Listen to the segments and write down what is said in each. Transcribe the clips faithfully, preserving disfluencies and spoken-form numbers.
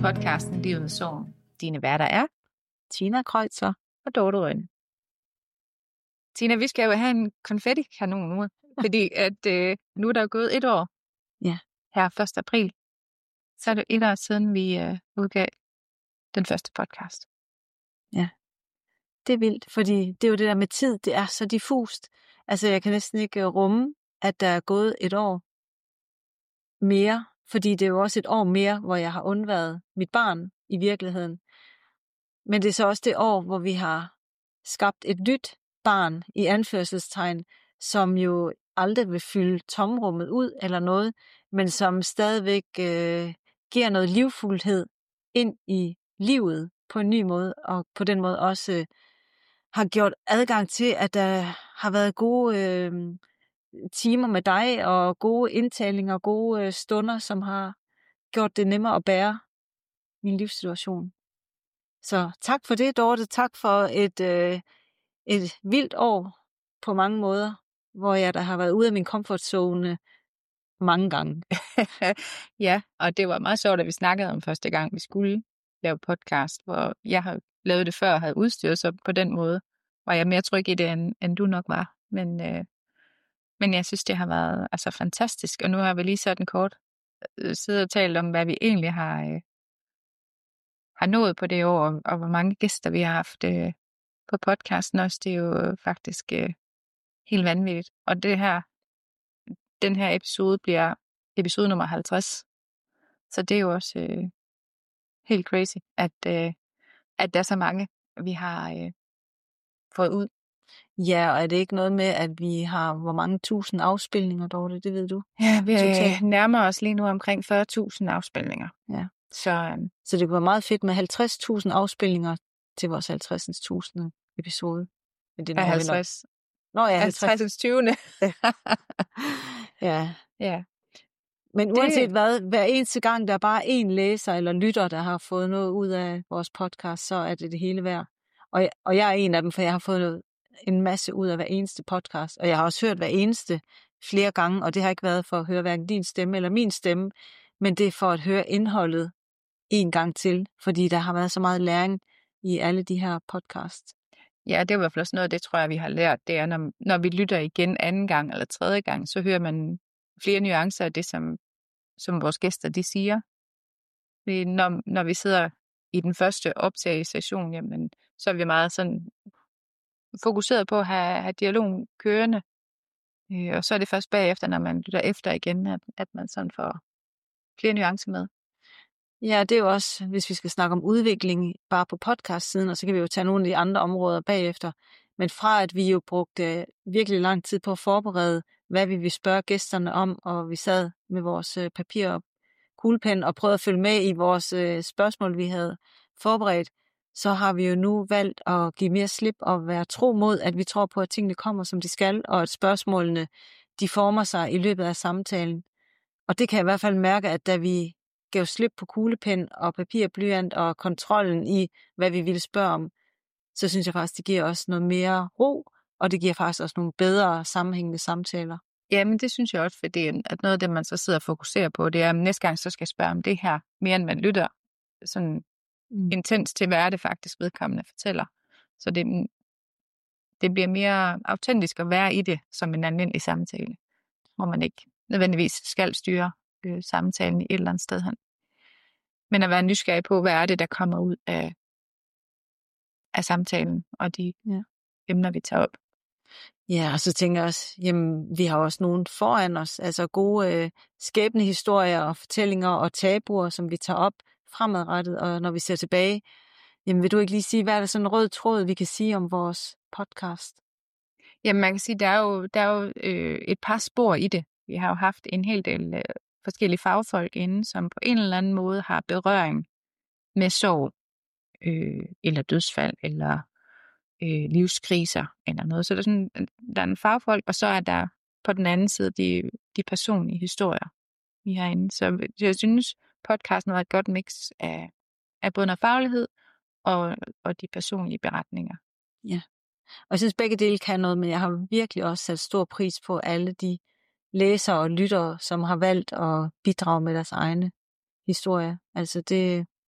podcasten Livets Sorg. Dine værter er Tina Kreutzer og Dorte Rønne. Tina, vi skal jo have en konfettikanon nu, fordi at, øh, nu er der jo gået et år. Ja. Her første april. Så er det et år siden, vi øh, udgav den første podcast. Ja, det er vildt, fordi det er jo det der med tid, det er så diffust. Altså, jeg kan næsten ikke rumme, at der er gået et år mere, fordi det er jo også et år mere, hvor jeg har undværet mit barn i virkeligheden. Men det er så også det år, hvor vi har skabt et nyt barn i anførselstegn, som jo aldrig vil fylde tomrummet ud eller noget, men som stadigvæk øh, giver noget livfuldhed ind i livet på en ny måde, og på den måde også øh, har gjort adgang til, at der har været gode øh, timer med dig, og gode indtalinger, og gode øh, stunder, som har gjort det nemmere at bære min livssituation. Så tak for det, Dorte. Tak for et, øh, et vildt år på mange måder, hvor jeg der har været ude af min comfortzone mange gange. Ja, og det var meget sjovt, at vi snakkede om første gang, vi skulle lave podcast, hvor jeg har lavet det før og havde udstyret sig på den måde, var jeg mere tryg i det, end, end du nok var. Men, øh, men jeg synes, det har været altså, fantastisk, og nu har vi lige sådan kort øh, siddet og talt om, hvad vi egentlig har, øh, har nået på det år, og hvor mange gæster vi har haft øh, på podcasten også. Det er jo faktisk øh, helt vanvittigt. Og det her, den her episode bliver episode nummer halvtreds. Så det er jo også øh, helt crazy, at, øh, at der er så mange, vi har øh, fået ud. Ja, og er det ikke noget med, at vi har hvor mange tusind afspilninger, Dorte? Det ved du? Ja, vi øh, nærmer os lige nu omkring fyrre tusind afspilninger. Ja. Så, øh, Så det kunne være meget fedt med halvtreds tusind afspilninger til vores halvtreds tusind episode. Men det er halvtreds. Nå ja, halvtreds tyvende Ja. Ja. Men uanset det... hvad, hver eneste gang, der er bare én læser eller lytter, der har fået noget ud af vores podcast, så er det det hele værd. Og jeg, og jeg er en af dem, for jeg har fået noget, en masse ud af hver eneste podcast. Og jeg har også hørt hver eneste flere gange, og det har ikke været for at høre hverken din stemme eller min stemme, men det er for at høre indholdet en gang til, fordi der har været så meget læring i alle de her podcasts. Ja, det er i hvert fald også noget af det, tror jeg, vi har lært. Det er, når, når vi lytter igen anden gang eller tredje gang, så hører man flere nuancer af det, som, som vores gæster de siger. Når, når vi sidder i den første optagelsessession, jamen, så er vi meget sådan fokuseret på at have, have dialogen kørende. Øh, og så er det først bagefter, når man lytter efter igen, at, at man sådan får flere nuancer med. Ja, det er jo også, hvis vi skal snakke om udvikling bare på podcast-siden, og så kan vi jo tage nogle af de andre områder bagefter. Men fra at vi jo brugte virkelig lang tid på at forberede, hvad vi vil spørge gæsterne om, og vi sad med vores papir og kuglepen og prøvede at følge med i vores spørgsmål, vi havde forberedt, så har vi jo nu valgt at give mere slip og være tro mod, at vi tror på, at tingene kommer, som de skal, og at spørgsmålene, de former sig i løbet af samtalen. Og det kan jeg i hvert fald mærke, at da vi gav slip på kuglepen og papir, blyant og kontrollen i, hvad vi ville spørge om, så synes jeg faktisk, det giver os noget mere ro, og det giver faktisk også nogle bedre sammenhængende samtaler. Ja, men det synes jeg også, fordi at noget af det, man så sidder og fokuserer på, det er, at næste gang så skal jeg spørge om det her, mere end man lytter sådan mm. intens til, hvad er det faktisk vedkommende fortæller. Så det, det bliver mere autentisk at være i det, som en almindelig samtale, hvor man ikke nødvendigvis skal styre øh, samtalen i et eller andet sted hen. Men at være nysgerrig på, hvad er det, der kommer ud af, af samtalen og de ja. emner, vi tager op. Ja, og så tænker jeg også, jamen, vi har også nogen foran os, altså gode øh, skæbnehistorier og fortællinger og tabuer, som vi tager op fremadrettet, og når vi ser tilbage, jamen vil du ikke lige sige, hvad er der sådan en rød tråd, vi kan sige om vores podcast? Jamen man kan sige, der er jo, der er jo øh, et par spor i det. Vi har jo haft en hel del øh, forskellige fagfolk inde, som på en eller anden måde har berøring med sorg, øh, eller dødsfald, eller øh, livskriser, eller noget. Så der er, sådan, der er en fagfolk, og så er der på den anden side de, de personlige historier, vi har inde. Så jeg synes, podcasten var et godt mix af, af både noget faglighed og, og de personlige beretninger. Ja, og jeg synes begge dele kan noget, men jeg har virkelig også sat stor pris på alle de læsere og lyttere, som har valgt at bidrage med deres egne historier. Altså det,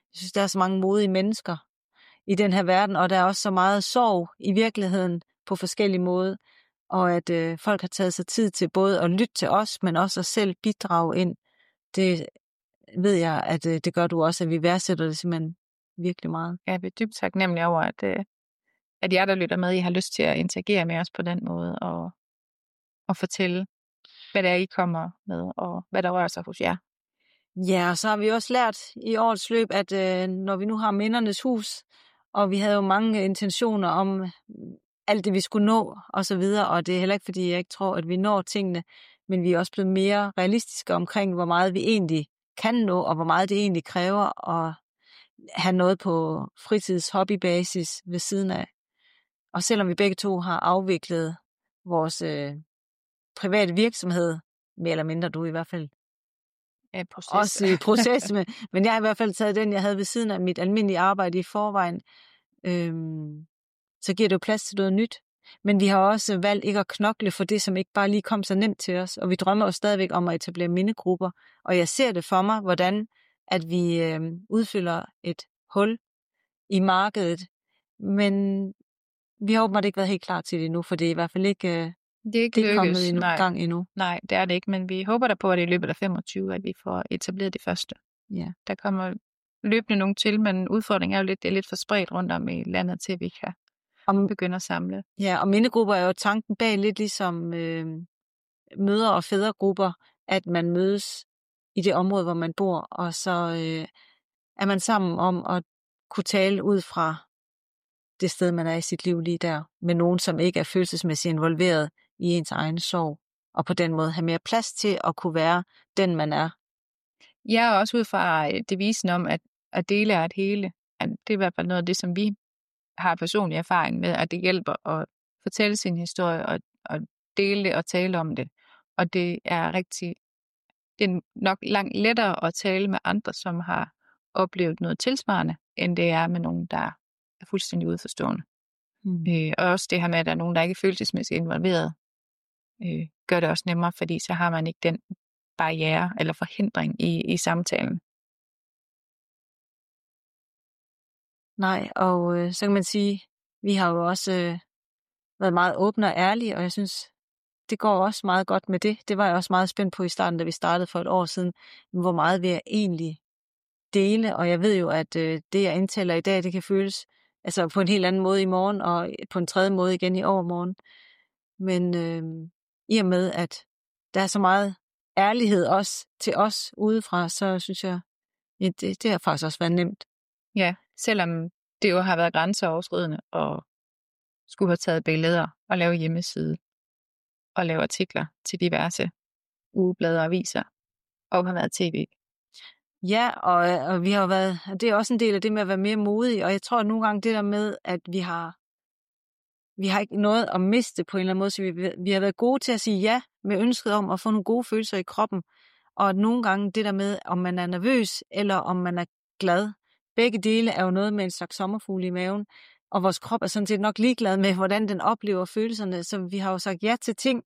Jeg synes, der er så mange modige mennesker i den her verden, og der er også så meget sorg i virkeligheden på forskellige måder, og at øh, folk har taget sig tid til både at lytte til os, men også at selv bidrage ind. Det ved jeg, at øh, det gør du også, at vi værdsætter det simpelthen virkelig meget. Jeg er dybt taknemmelig over, at, øh, at jer, der lytter med, I har lyst til at interagere med os på den måde, og, og fortælle, hvad det er, I kommer med, og hvad der rører sig hos jer. Ja, og så har vi også lært i årets løb, at øh, når vi nu har Mindernes Hus, og vi havde jo mange intentioner om alt det, vi skulle nå, og så videre, og det er heller ikke, fordi jeg ikke tror, at vi når tingene, men vi er også blevet mere realistiske omkring, hvor meget vi egentlig kan nå, og hvor meget det egentlig kræver at have noget på fritids-hobbybasis ved siden af. Og selvom vi begge to har afviklet vores øh, private virksomhed, mere eller mindre du i hvert fald, Ja, proces. også i proces, med, men jeg har i hvert fald taget den, jeg havde ved siden af mit almindelige arbejde i forvejen, øhm, så giver det jo plads til noget nyt. Men vi har også valgt ikke at knokle for det, som ikke bare lige kom så nemt til os, og vi drømmer jo stadigvæk om at etablere mindegrupper, og jeg ser det for mig, hvordan at vi øh, udfylder et hul i markedet, men vi har åbenbart ikke været helt klar til det endnu, for det er i hvert fald ikke, øh, det er ikke det er lykkes, kommet i nej. gang endnu. Nej, det er det ikke, men vi håber da på, at det i løbet af femogtyve, at vi får etableret det første. Ja. Der kommer løbende nogen til, men udfordringen er jo lidt, det er lidt for spredt rundt om i landet til, at vi kan Om, begynde at samle. Ja, og mindegrupper er jo tanken bag lidt ligesom øh, mødre- og fædregrupper, at man mødes i det område, hvor man bor, og så øh, er man sammen om at kunne tale ud fra det sted, man er i sit liv lige der, med nogen, som ikke er følelsesmæssigt involveret i ens egen sorg, og på den måde have mere plads til at kunne være den, man er. Jeg er også ud fra devisen om, at, at dele er et hele. At det er i hvert fald noget af det, som vi har personlig erfaring med, at det hjælper at fortælle sin historie og, og dele det og tale om det. Og det er rigtig, det er nok langt lettere at tale med andre, som har oplevet noget tilsvarende, end det er med nogen, der er fuldstændig udforstående. Mm. Øh, og også det her med, at der er nogen, der ikke er følelsesmæssigt involveret, øh, gør det også nemmere, fordi så har man ikke den barriere eller forhindring i, i samtalen. Nej, og øh, så kan man sige, vi har jo også øh, været meget åbne og ærlige, og jeg synes, det går også meget godt med det. Det var jeg også meget spændt på i starten, da vi startede for et år siden, hvor meget vil jeg egentlig dele, og jeg ved jo, at øh, det, jeg indtaler i dag, det kan føles altså på en helt anden måde i morgen, og på en tredje måde igen i overmorgen. Men øh, i og med, at der er så meget ærlighed også til os udefra, så synes jeg, ja, det, det har faktisk også været nemt. Ja, selvom det jo har været grænseoverskridende og skulle have taget billeder og lave hjemmeside og lave artikler til diverse ugeblade og aviser og har været tv. Ja, og, og vi har været, det er også en del af det med at være mere modige, og jeg tror at nogle gange det der med, at vi har, vi har ikke noget at miste på en eller anden måde, så vi, vi har været gode til at sige ja med ønsket om at få nogle gode følelser i kroppen, og at nogle gange det der med, om man er nervøs eller om man er glad, begge dele er jo noget med en slags sommerfugle i maven, og vores krop er sådan set nok ligeglad med, hvordan den oplever følelserne, så vi har jo sagt ja til ting,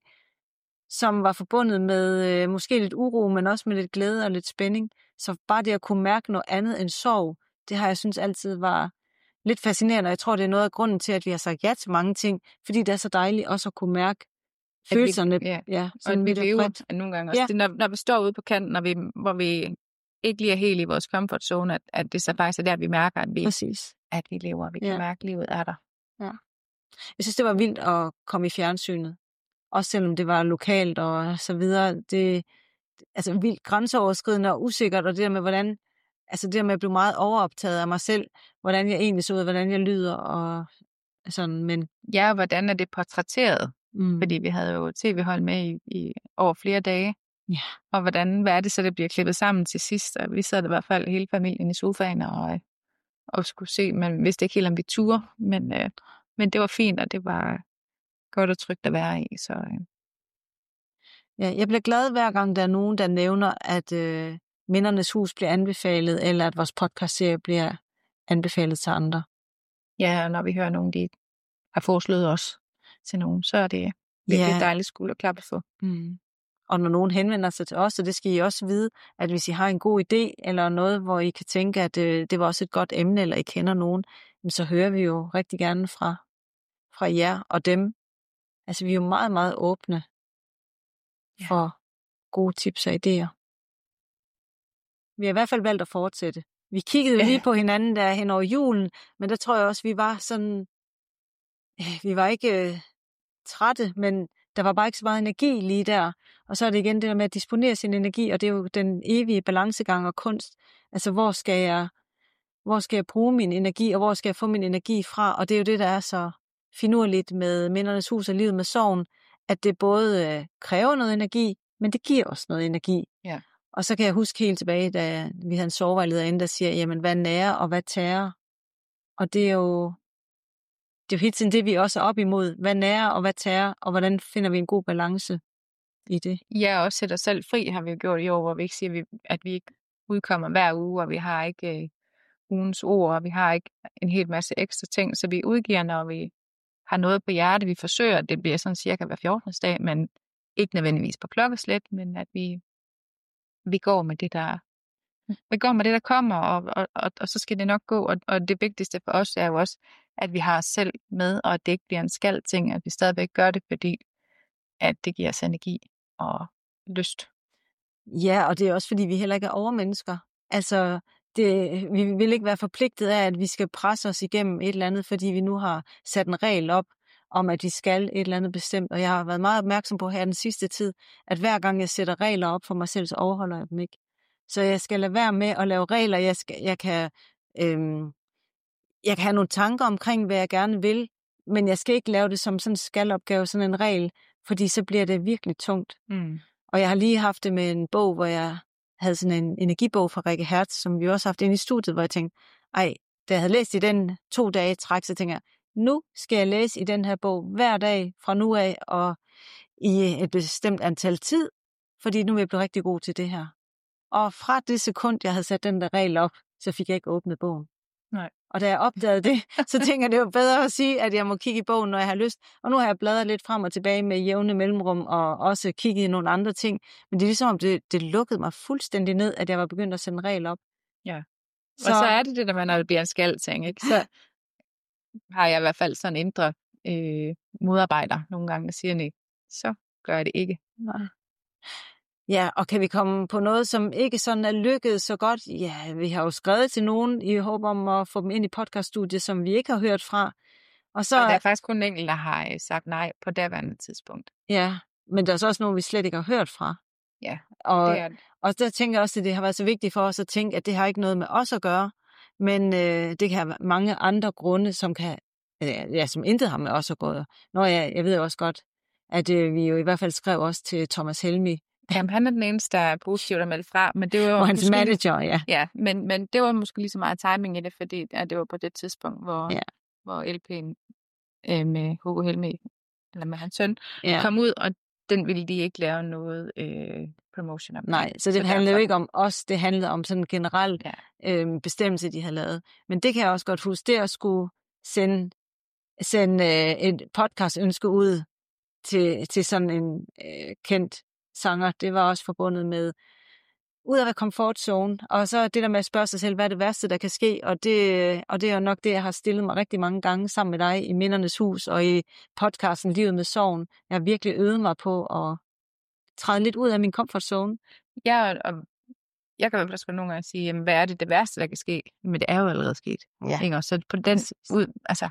som var forbundet med øh, måske lidt uro, men også med lidt glæde og lidt spænding. Så bare det at kunne mærke noget andet end sorg, det har jeg synes altid var lidt fascinerende, og jeg tror, det er noget af grunden til, at vi har sagt ja til mange ting, fordi det er så dejligt også at kunne mærke at følelserne. Vi, ja, ja, og at vi lever nogle gange også. Ja. Det, når, når vi står ude på kanten, når vi, hvor vi ikke lige er helt i vores comfort zone, at, at det så faktisk er der, vi mærker, at vi, Præcis. at vi lever, vi ja. kan mærke, at livet er der. Ja. Jeg synes, det var vildt at komme i fjernsynet. Også selvom det var lokalt og så videre. Det altså vildt grænseoverskridende og usikkert, og det der med, hvordan, altså det der med at blive meget overoptaget af mig selv, hvordan jeg egentlig så ud, hvordan jeg lyder, og sådan, men... Ja, hvordan er det portrætteret? Mm. Fordi vi havde jo tv-hold med i, i over flere dage. Ja. Og hvordan, hvad er det så, det bliver klippet sammen til sidst? Og vi sad i hvert fald hele familien i sofaen og, og skulle se, men vidste ikke helt, om vi turde, men, øh, men det var fint, og det var godt og trygt at være i, så... Øh. Ja, jeg bliver glad hver gang, der er nogen, der nævner, at øh, Mindernes Hus bliver anbefalet, eller at vores podcastserie bliver anbefalet til andre. Ja, og når vi hører nogen, de har foreslået os til nogen, så er det virkelig ja. dejligt skulderklappe for. Mm. Og når nogen henvender sig til os, så det skal I også vide, at hvis I har en god idé, eller noget, hvor I kan tænke, at øh, det var også et godt emne, eller I kender nogen, så hører vi jo rigtig gerne fra, fra jer og dem. Altså, vi er jo meget, meget åbne Ja. for gode tips og idéer. Vi har i hvert fald valgt at fortsætte. Vi kiggede jo lige på hinanden der hen over julen, men der tror jeg også, vi var sådan, vi var ikke øh, trætte, men der var bare ikke så meget energi lige der. Og så er det igen det der med at disponere sin energi, og det er jo den evige balancegang og kunst. Altså, hvor skal jeg, hvor skal jeg bruge min energi, og hvor skal jeg få min energi fra? Og det er jo det, der er så finurligt med Mindernes Hus og livet med sorgen, at det både øh, kræver noget energi, men det giver også noget energi. Ja. Og så kan jeg huske helt tilbage, da vi havde en sorgvejleder inde, der siger, jamen, hvad nærer og hvad tærer? Og det er jo, det er jo helt tiden det, vi også er op imod. Hvad nærer og hvad tærer, og hvordan finder vi en god balance i det? Ja, og også sætter selv fri har vi jo gjort i år, hvor vi ikke siger, at vi ikke udkommer hver uge, og vi har ikke øh, ugens ord, og vi har ikke en hel masse ekstra ting, så vi udgiver, når vi har noget på hjerte. Vi forsøger, at det bliver sådan cirka hver fjortende dag, men ikke nødvendigvis på klokkeslæt, men at vi, vi går med det, der vi går med det, der kommer, og, og, og, og så skal det nok gå. Og, og det vigtigste for os er jo også, at vi har os selv med, og at det ikke bliver en skal ting, at vi stadigvæk gør det, fordi at det giver os energi og lyst. Ja, og det er også, fordi vi heller ikke er overmennesker. Altså, det, vi vil ikke være forpligtet af, at vi skal presse os igennem et eller andet, fordi vi nu har sat en regel op om, at vi skal et eller andet bestemt. Og jeg har været meget opmærksom på her den sidste tid, at hver gang jeg sætter regler op for mig selv, så overholder jeg dem ikke. Så jeg skal lade være med at lave regler. Jeg, skal, jeg, kan, øhm, jeg kan have nogle tanker omkring, hvad jeg gerne vil, men jeg skal ikke lave det som sådan en skalopgave, sådan en regel, fordi så bliver det virkelig tungt. Mm. Og jeg har lige haft det med en bog, hvor jeg havde sådan en energibog fra Rikke Hertz, som vi også har haft inde i studiet, hvor jeg tænkte, ej, da jeg havde læst i den to dage træk, så tænker jeg, nu skal jeg læse i den her bog hver dag fra nu af, og i et bestemt antal tid, fordi nu vil jeg blive rigtig god til det her. Og fra det sekund, jeg havde sat den der regel op, så fik jeg ikke åbnet bogen. Nej. Og da jeg opdagede det, så tænker jeg, det er jo bedre at sige, at jeg må kigge i bogen, når jeg har lyst. Og nu har jeg bladret lidt frem og tilbage med jævne mellemrum, og også kigget i nogle andre ting. Men det er ligesom, om det, det lukkede mig fuldstændig ned, at jeg var begyndt at sende en regel op. Ja. Så... Og så er det det, der man, når det bliver en skal-ting, ikke? Så har jeg i hvert fald sådan en indre øh, modarbejder nogle gange, der siger, nej, så gør jeg det ikke. Nej. Ja, og kan vi komme på noget, som ikke sådan er lykkedes så godt? Ja, vi har jo skrevet til nogen i håb om at få dem ind i podcaststudiet, som vi ikke har hørt fra. Og, så, og der er faktisk kun en enkelt, der har sagt nej på daværende tidspunkt. Ja, men der er så også nogen, vi slet ikke har hørt fra. Ja, og, det er det. Og der tænker jeg også, at det har været så vigtigt for os at tænke, at det har ikke noget med os at gøre, men øh, det kan have mange andre grunde, som kan, ja, som intet har med os at gøre. Nå ja, jeg ved også godt, at øh, vi jo i hvert fald skrev også til Thomas Helmi. Jamen, han er den eneste, der er positiv, der meldte fra. Men det var jo og hans måske, manager, ja. Ja, men, men det var måske lige så meget timing i det, fordi ja, det var på det tidspunkt, hvor, ja. hvor L P'en øh, med Hugo Helmi, eller med hans søn, ja. kom ud, og den ville de ikke lave noget øh, promotion om. Nej, så det så handlede derfor... jo ikke om os, det handlede om sådan en generel ja. øh, bestemmelse, de havde lavet. Men det kan jeg også godt huske, det at skulle sende, sende øh, et podcast-ønske ud til, til sådan en øh, kendt sanger, det var også forbundet med ud af comfort zone, og så det der med at spørge sig selv, hvad er det værste, der kan ske, og det, og det er jo nok det, jeg har stillet mig rigtig mange gange sammen med dig i Mindernes Hus og i podcasten Livet med Sorgen. Jeg har virkelig øvet mig på at træde lidt ud af min comfort zone. Ja, og jeg kan i hvert fald nogle gange sige, jamen, hvad er det det værste, der kan ske? Men det er jo allerede sket. Ja. Ikke? Og så på den ud, altså,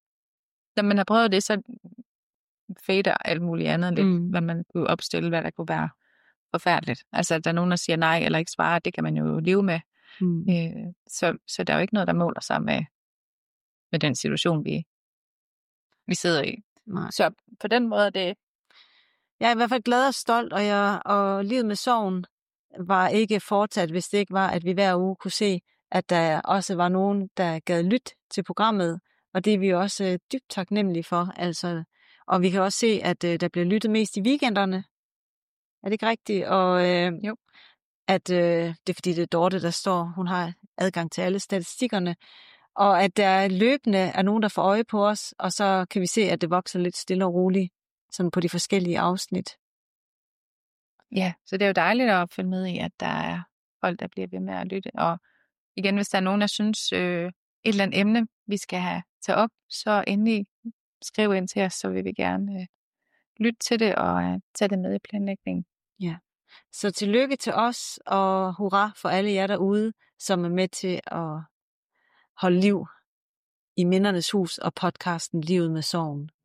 når man har prøvet det, så fader alt muligt andet lidt, mm. hvad man kunne opstille, hvad der kunne være forfærdeligt. Altså, der er nogen, der siger nej eller ikke svarer, det kan man jo leve med. Mm. Øh, så, så der er jo ikke noget, der måler sig med, med den situation, vi, vi sidder i. Nej. Så på den måde er det... Jeg er i hvert fald glad og stolt, og, jeg, og livet med sorgen var ikke fortsat, hvis det ikke var, at vi hver uge kunne se, at der også var nogen, der gad lytte til programmet, og det er vi jo også øh, dybt taknemmelige for. Altså, og vi kan også se, at øh, der bliver lyttet mest i weekenderne. Er det ikke rigtigt? Og øh, jo. At øh, det er fordi, det er Dorte, der står, hun har adgang til alle statistikkerne, og at der løbende er nogen, der får øje på os, og så kan vi se, at det vokser lidt stille og roligt, sådan på de forskellige afsnit. Ja, så det er jo dejligt at følge med i, at der er folk, der bliver ved med at lytte. Og igen, hvis der er nogen, der synes, øh, et eller andet emne, vi skal have tage op, så endelig skriv ind til os, så vil vi gerne øh, lytte til det og øh, tage det med i planlægningen. Ja. Så tillykke til os, og hurra for alle jer derude, som er med til at holde liv i Mindernes Hus og podcasten Livet med Sorgen.